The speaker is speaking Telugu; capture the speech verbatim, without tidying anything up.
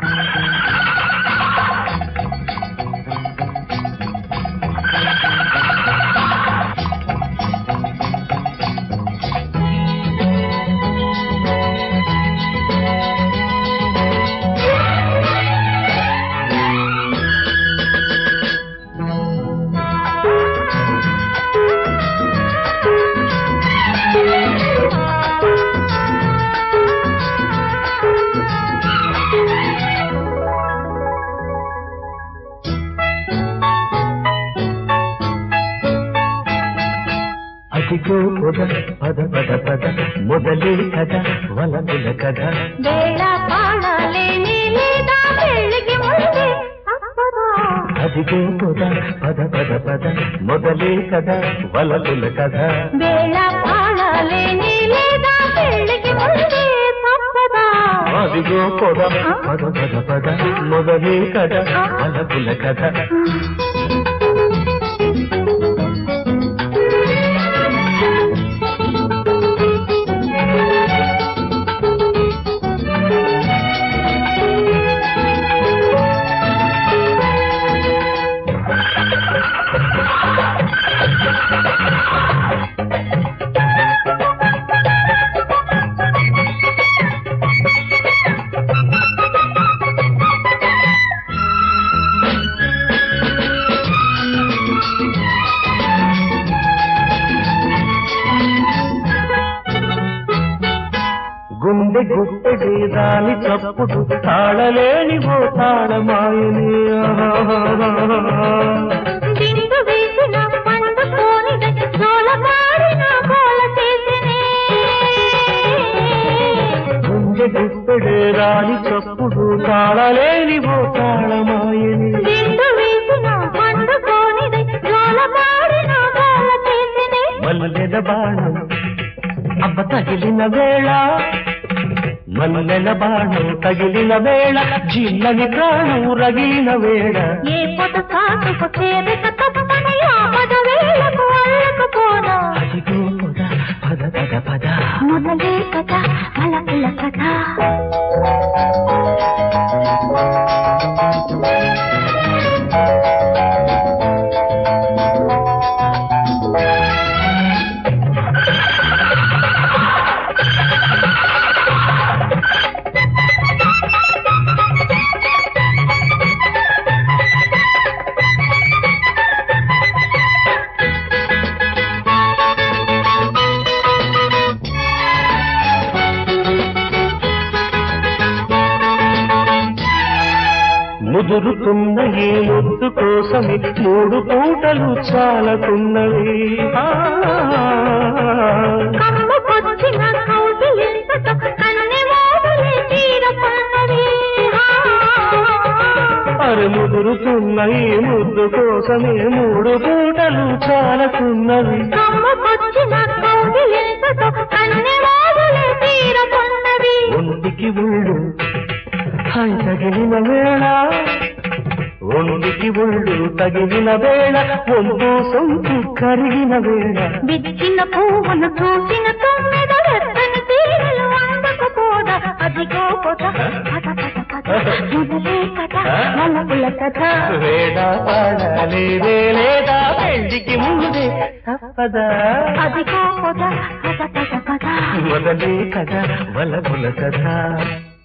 అదిగో పొద పద పద పద మొదలే కథ వలపుల కథ వేళ పాడలేని లేదా పెళ్ళికి ముందే అదిగో పొద పద పద పద మొదలే కథ వలపుల కథ వేళ పాడలేని లేదా పెళ్ళికి ముందే తప్పదా అదిగో పొద పద పద పద మొదలే కథ వలపుల కథ గుండె గుట్టెడి దాని చప్పుడు తాళలేని ఓ తాళమాయని దిండు వేసిన పండు కోనిద జోలపాడిన కోల చేసినే గుండె గుట్టెడి రాని చప్పుడు తాళలేని ఓ తాళమాయని దిండు వేసిన పండు కోనిద జోలపాడిన కోల చేసినే మల్లెల బాణం అబ్బ తగిలిన వేళ మల్లెల బాణం తగిలిన వేళ జిల్లని ప్రాణం రగిలిన వేళ ఏ పొద సాటుకు చేరిక తప్పని ఆపద వేళకు అళ్ళకు పోనా అదిగో పొద పద పద పద మొదలే కథ వలపుల కథ ముదురుతున్న ఏ ముద్దు కోసమే మూడు పూటలు చాలకున్నవి కమ్ముకొచ్చిన కౌగిలింతతో కన్నె మోగులే తీరపన్నది అరే ముదురుతున్న ఈ ముద్దు కోసమే మూడు పూటలు చాలకున్నవి కమ్ముకొచ్చిన కౌగిలింతతో కన్నె మోగులే తీరపన్నది ఒంటికి ఒళ్ళు హాయ్ తగిలిన వేళ ఒంటికి ఒళ్ళు తగిలిన వేళ ఒంపు సొంపు కరిగిన వేళ విచ్చిన పువ్వును చూసిన తొమ్మిద వెచ్చని తీరలు అందకపోదా అదిగో పొద పద పద పద మొదలే కథ వలపుల కథ వేళ పాడాలి వేలేదా పెళ్లికి ముందే తప్పదా అదిగో పొద పద పద పద మొదలే కథ వలపుల కథ